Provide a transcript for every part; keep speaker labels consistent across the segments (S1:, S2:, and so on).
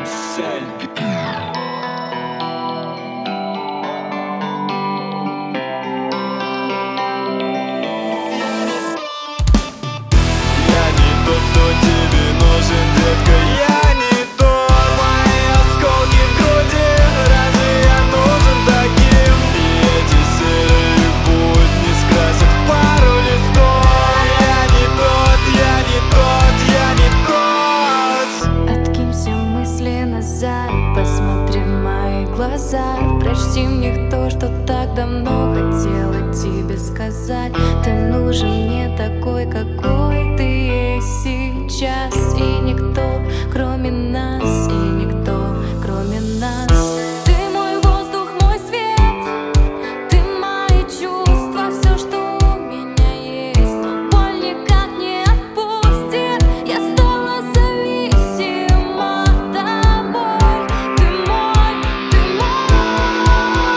S1: Посмотри в мои глаза, прочти в них то, что так давно хотела тебе сказать. Ты нужен мне такой, какой ты есть сейчас. И никто, кроме нас, и никто, кроме нас. Ты мой воздух, мой свет, ты мои чувства, все, что у меня есть. Но боль никак не отпустит, я стала зависима тобой. Ты мой, ты мой.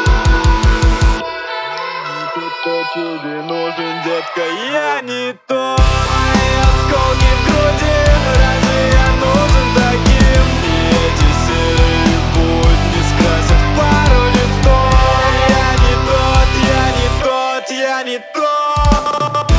S2: Кто тебе нужен, детка, я не тот. Мои осколки в груди, разве я нужен таким? И эти серые будни скрасят пару листов. Я не тот, я не тот, я не тот.